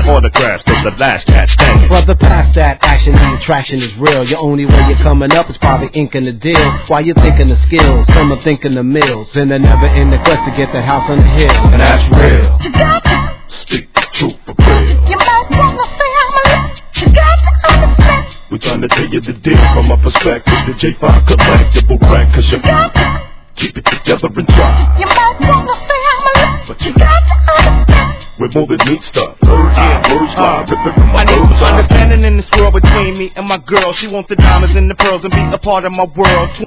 that autograph, so the last cat standing. Brother, past that, action and attraction is real. Your only way you're coming up is probably inking the deal. While you're thinking the skills, some are thinking the mills. And they're never in the quest to get the house on the hill. And that's real. You got to speak the truth for real. You might wanna say I'm a little. You got to understand. We're trying to tell you the deal from my perspective. The J5 collectible rank, cause you got to keep it together and try. You might wanna say I'm a little. But you got to understand. We're moving neat stuff. Words fly, ripping from my I need some understanding in this world between me and my girl. She wants the diamonds and the pearls and be a part of my world.